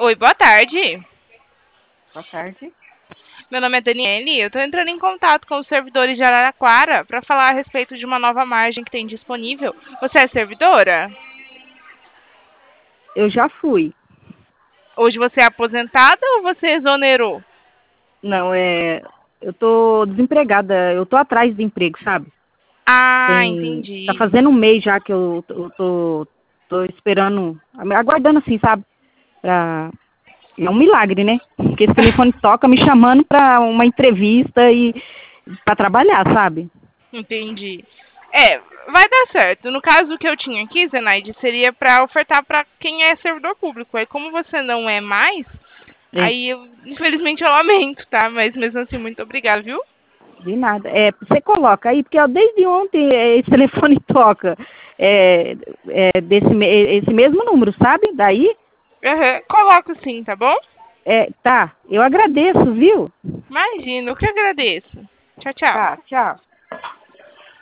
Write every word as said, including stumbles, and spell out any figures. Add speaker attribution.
Speaker 1: Oi, boa tarde.
Speaker 2: Boa tarde.
Speaker 1: Meu nome é Daniele. Eu estou entrando em contato com os servidores de Araraquara para falar a respeito de uma nova margem que tem disponível. Você é servidora?
Speaker 2: Eu já fui.
Speaker 1: Hoje você é aposentada ou você exonerou?
Speaker 2: Não, é. Eu tô desempregada. Eu tô atrás de emprego, sabe?
Speaker 1: Ah,
Speaker 2: Tem. Tá
Speaker 1: entendi.
Speaker 2: fazendo um mês já que eu, eu tô, tô esperando, aguardando assim, sabe? Pra... É um milagre, né? Porque esse telefone toca me chamando pra uma entrevista e pra trabalhar, sabe?
Speaker 1: Entendi. É, vai dar certo. No caso que eu tinha aqui, Zenaide, seria para ofertar para quem é servidor público. Aí, como você não é mais,
Speaker 2: É,
Speaker 1: aí eu, infelizmente eu lamento, tá? Mas mesmo assim, muito obrigada, viu?
Speaker 2: de nada. É, você coloca aí, porque ó, desde ontem é, esse telefone toca. É, é desse, me- esse mesmo número, sabe? Daí.
Speaker 1: Uhum. Coloco sim, tá bom?
Speaker 2: É, tá, eu agradeço, viu?
Speaker 1: Imagina, eu que agradeço. Tchau, tchau.
Speaker 2: Tá, tchau.